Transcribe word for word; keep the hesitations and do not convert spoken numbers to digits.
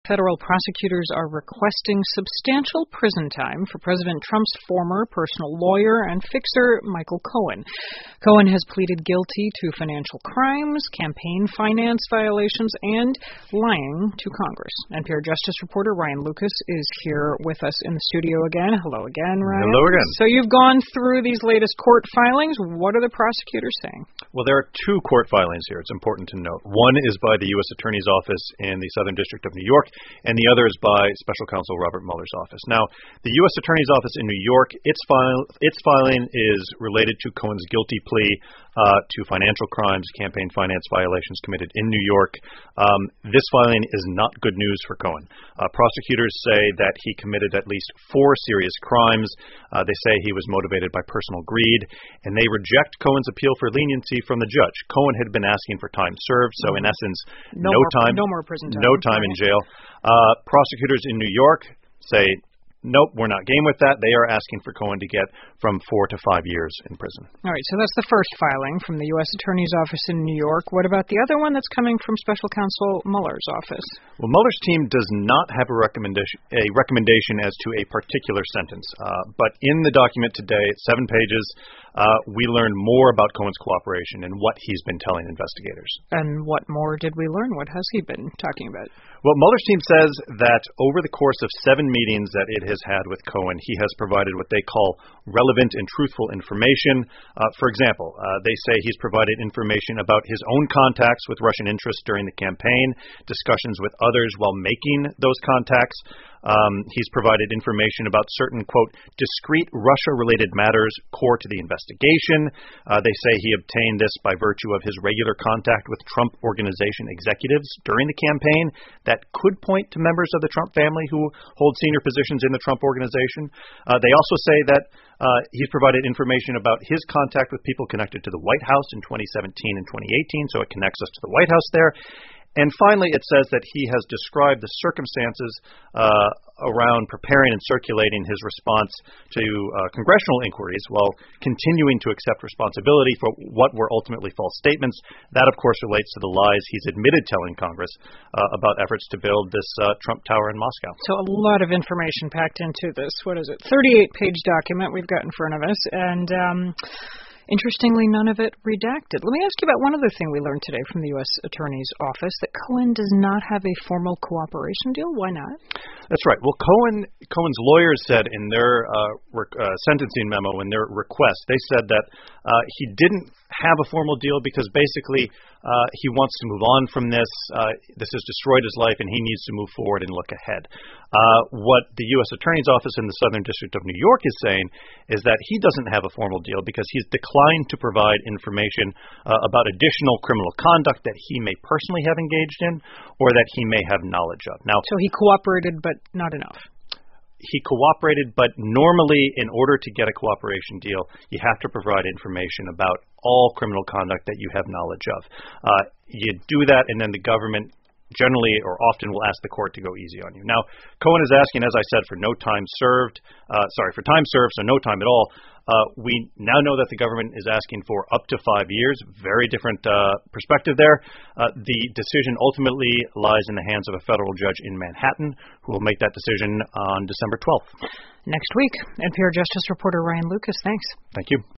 federal prosecutors are requesting substantial prison time for President Trump's former personal lawyer and fixer, Michael Cohen. Cohen has pleaded guilty to financial crimes, campaign finance violations, and lying to Congress. N P R Justice reporter Ryan Lucas is here with us in the studio again. Hello again, Ryan. Hello again. So you've gone through these latest court filings. What are the prosecutors saying? Well, there are two court filings here. It's important to note. One is by the U S Attorney's Office in the Southern District of New York, and the other is by Special Counsel Robert Mueller's office. Now, the U S Attorney's Office in New York, its, file, its filing is related to Cohen's guilty plea uh, to financial crimes, campaign finance violations committed in New York. Um, this filing is not good news for Cohen. Uh, prosecutors say that he committed at least four serious crimes. Uh, they say he was motivated by personal greed, and they reject Cohen's appeal for leniency from the judge. Cohen had been asking for time served, so in essence, no, no more, time, no more prison time, no time in jail. Uh, prosecutors in New York say, nope, we're not game with that. They are asking for Cohen to get from four to five years in prison. All right, so that's the first filing from the U S Attorney's Office in New York. What about the other one that's coming from Special Counsel Mueller's office? Well, Mueller's team does not have a recommendation, a recommendation as to a particular sentence. Uh, but in the document today, it's seven pages, uh, we learn more about Cohen's cooperation and what he's been telling investigators. And what more did we learn? What has he been talking about? Well, Mueller's team says that over the course of seven meetings that it has had with Cohen, he has provided what they call relevant and truthful information. Uh, for example, uh, they say he's provided information about his own contacts with Russian interests during the campaign, discussions with others while making those contacts. Um, he's provided information about certain, quote, discrete Russia-related matters core to the investigation. Uh, they say he obtained this by virtue of his regular contact with Trump Organization executives during the campaign that could point to members of the Trump family who hold senior positions in the Trump Organization. Uh, they also say that uh, he's provided information about his contact with people connected to the White House in twenty seventeen and twenty eighteen, so it connects us to the White House there. And finally, it says that he has described the circumstances uh, around preparing and circulating his response to uh, congressional inquiries while continuing to accept responsibility for what were ultimately false statements. That, of course, relates to the lies he's admitted telling Congress uh, about efforts to build this uh, Trump Tower in Moscow. So a lot of information packed into this. What is it? thirty-eight page document we've got in front of us. And um interestingly, none of it redacted. Let me ask you about one other thing we learned today from the U S Attorney's Office, that Cohen does not have a formal cooperation deal. Why not? That's right. Well, Cohen Cohen's lawyers said in their uh, rec- uh, sentencing memo, in their request, they said that uh, he didn't have a formal deal because basically uh, he wants to move on from this. Uh, this has destroyed his life, and he needs to move forward and look ahead. Uh, what the U S Attorney's Office in the Southern District of New York is saying is that he doesn't have a formal deal because he's declined to provide information uh, about additional criminal conduct that he may personally have engaged in or that he may have knowledge of. Now, so he cooperated, but not enough. He cooperated, but normally in order to get a cooperation deal, you have to provide information about all criminal conduct that you have knowledge of. Uh, you do that, and then the government generally or often will ask the court to go easy on you. Now, Cohen is asking, as I said, for no time served. Uh, sorry, for time served, so no time at all. Uh, we now know that the government is asking for up to five years. Very different uh, perspective there. Uh, the decision ultimately lies in the hands of a federal judge in Manhattan, who will make that decision on December twelfth. Next week. N P R Justice reporter Ryan Lucas, thanks. Thank you.